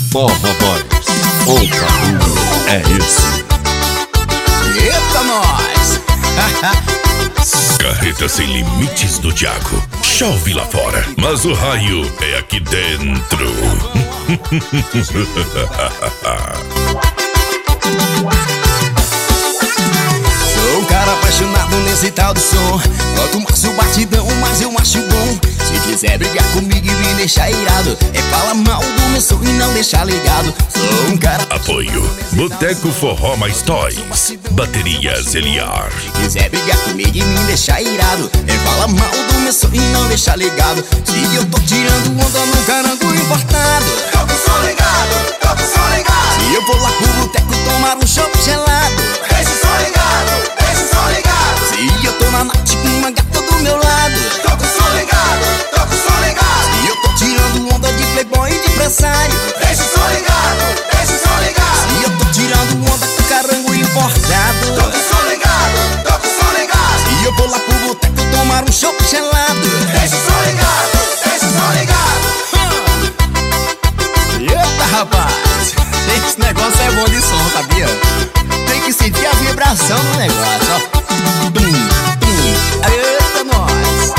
Forró Boys, o barulho é esse. Eita, nós! Carreta sem limites do Thiago. Chove lá fora, mas o raio é aqui dentro. Sou um cara apaixonado nesse tal do som. Quanto mais o batidão, mais eu acho bom. Se quiser brigar comigo e me deixar irado, é falar mal do meu som e não deixar ligado. Sou um cara Apoio Boteco Forró Mais Toys. Baterias Eliar. Se quiser brigar comigo e me deixar irado, é falar mal do meu som e não deixar ligado. Se eu tô tirando onda num carango importado, tô com o som ligado, tô com o som ligado. Se eu vou lá pro boteco tomar um chopp gelado, deixa o som ligado, deixa o som ligado. Se eu tô na night com uma gata do meu lado, tô com o som ligado, tô com o som ligado. Se eu tô tirando onda de playboy e de empresário, deixa o som ligado, deixa o som ligado. Se eu tô tirando onda com carango importado, tô com o som ligado, tô com o som ligado. Se eu vou lá pro boteco tomar um chopp gelado, deixa o som ligado, deixa o som ligado. Eita, rapaz, esse negócio é bom de som, sabia? Tem que sentir a vibração do negócio, ó. Tum, tum, eita, nós.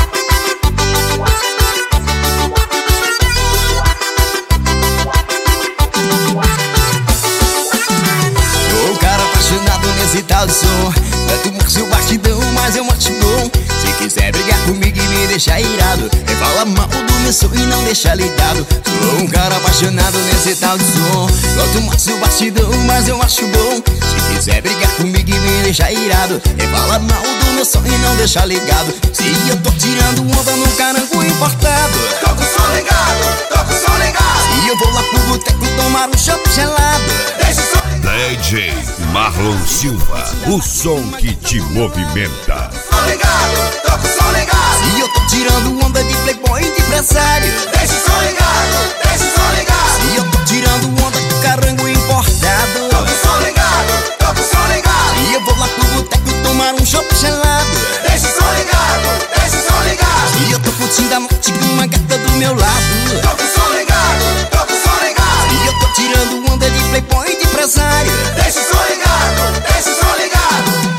Sou um cara apaixonado nesse tal de som. Quanto mais o batidão, mais eu acho bom. Se quiser brigar comigo e me deixar irado, é falar mal do meu som e não deixar ligado. Sou um cara apaixonado nesse tal de som. Quanto mais o batidão, mais eu acho bom. Se quiser brigar comigo e me deixar irado, é falar mal do meu som e não deixar ligado. Se eu tô tirando onda num carango importado, tô com o som ligado, tô com o som ligado. Se eu vou lá pro boteco tomar um chopp gelado, deixa o som DJ Marlon Silva, o som que te movimenta. ligado, tô com o som ligado. Se eu tô tirando onda de playboy e de empresário, deixa o som ligado, deixa o som ligado. Se eu tô tirando onda de carango importado, tô com o som ligado, tô com o som ligado. Se eu vou lá pro boteco tomar um chopp gelado, deixa o som ligado, deixa o som ligado. Se eu tô curtindo a noite com uma gata do meu lado, tô com o som ligado, tô com o som ligado. Se eu tô tirando onda de playboy e de empresário, deixa o som ligado, deixa o som ligado.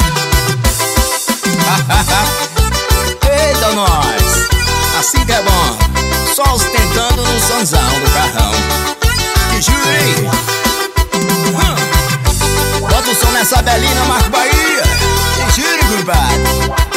Eita, nós! Assim que é bom, só ostentando no sonzão do carrão. Que jurei! Bota o som nessa belina, Marco Bahia. Que jure, compadre!